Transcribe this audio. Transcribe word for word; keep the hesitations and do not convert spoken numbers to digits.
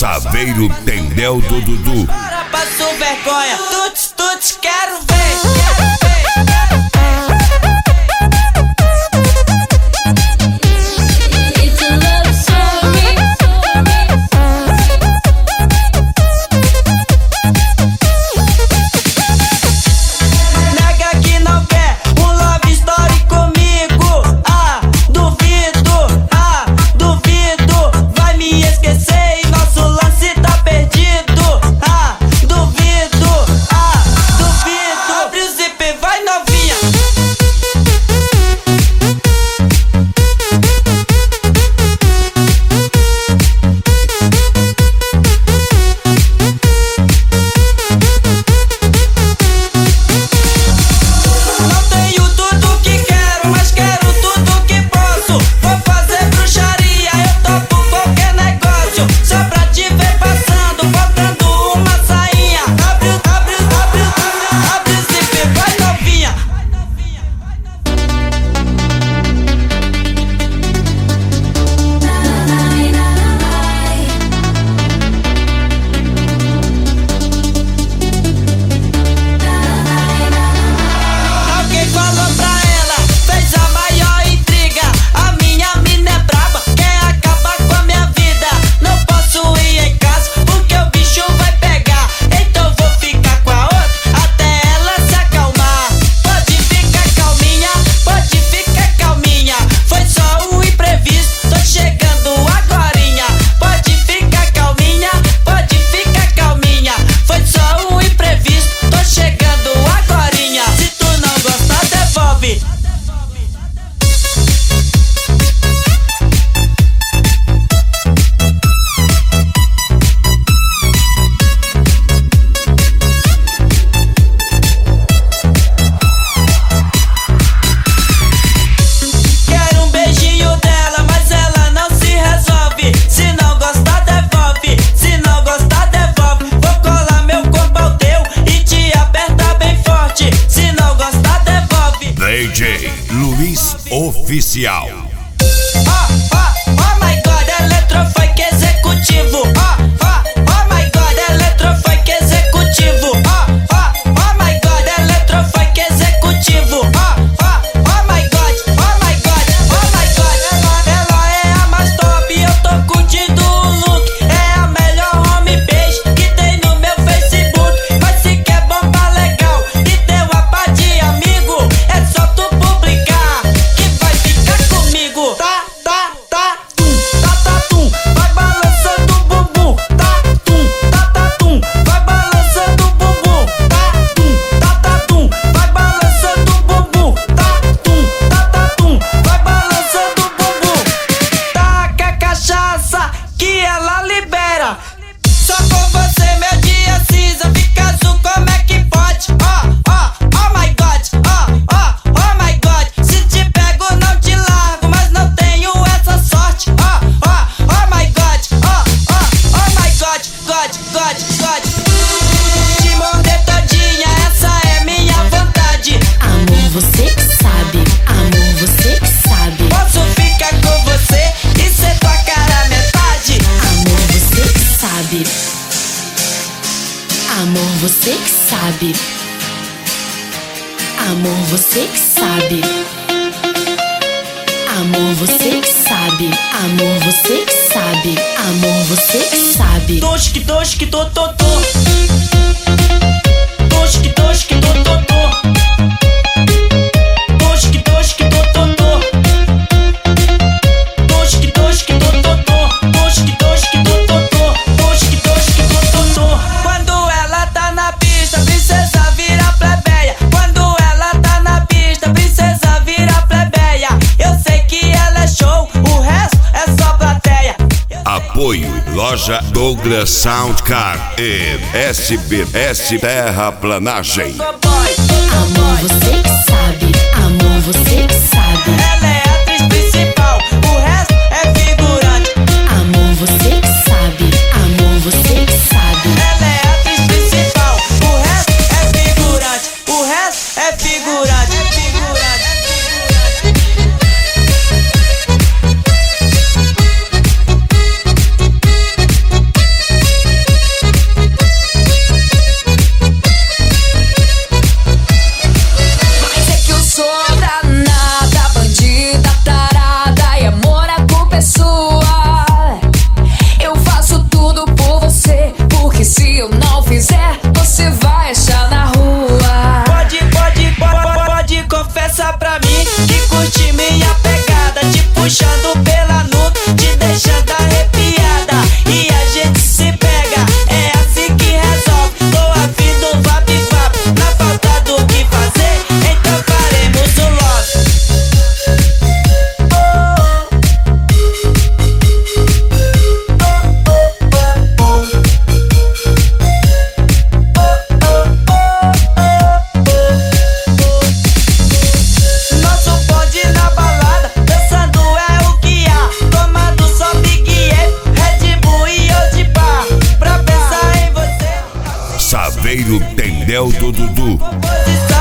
Saveiro Tendel do Dudu. Bora, passo vergonha, tuts, tuts, quero ver, quero ver, quero ver. D J Luiz Oficial. Oh, oh, oh my God, eletrofunk executivo. Oh, oh, oh my God, eletrofunk executivo. Oh, oh, oh my God, eletrofunk executivo. Oh, oh, oh my God, oh my God, oh my God. Ela, ela é a mais top, eu tô curtindo o look. É a melhor homepage que tem no meu Facebook. Mas se quer bomba legal e ter uma pá de amigo, é só tu publicar que vai ficar comigo. Tá, tá, tá, tum, tá, tá, tum, vai balançando o bumbum. Tá, tum, tá, tá, tum, vai balançando o bumbum. Tá, tum, tá, tá, tum, vai balançando o bumbum. Tá, tum, tá, tá, tum, vai balançando o bumbum. Taca a cachaça que ela libera. Só com você meu dia cinza fica azul, como é que pode? Oh, oh, oh my God, oh, oh, oh my God. Se te pego não te largo, mas não tenho essa sorte. Oh, oh, oh my God, oh, oh, oh my God, God, God, God. Te morder todinha, essa é minha vontade. Amor, você que sabe, amor, você que sabe. Posso ficar com você e ser tua cara metade. Amor, você que sabe. Amor, você que sabe. Amor, você que sabe. Amor, você que sabe. Amor, você que sabe. Amor, você que sabe. Tosque, tosque, to, to, to. Tosque, tosque, to, to, to. Tosque, tosque, to, to, to. Tosque, tosque, to, to, to. Tosque, tosque, to, to, to. Tosque, tosque, to, to, to. Quando ela tá na pista, princesa vira plebeia. Quando ela tá na pista, princesa vira plebeia. Eu sei que ela é show, o resto é só plateia. Apoio Loja Douglas Soundcar e S B S Terraplanagem. Amor, você que sabe. Amor, você que sabe. Ela é a atriz principal, o resto é figurante. Amor, você que sabe. Amor, você que sabe. Ela é a atriz principal, o resto é figurante. O resto é figurante. É figurante. Chaveiro Tendel do Dudu. Posição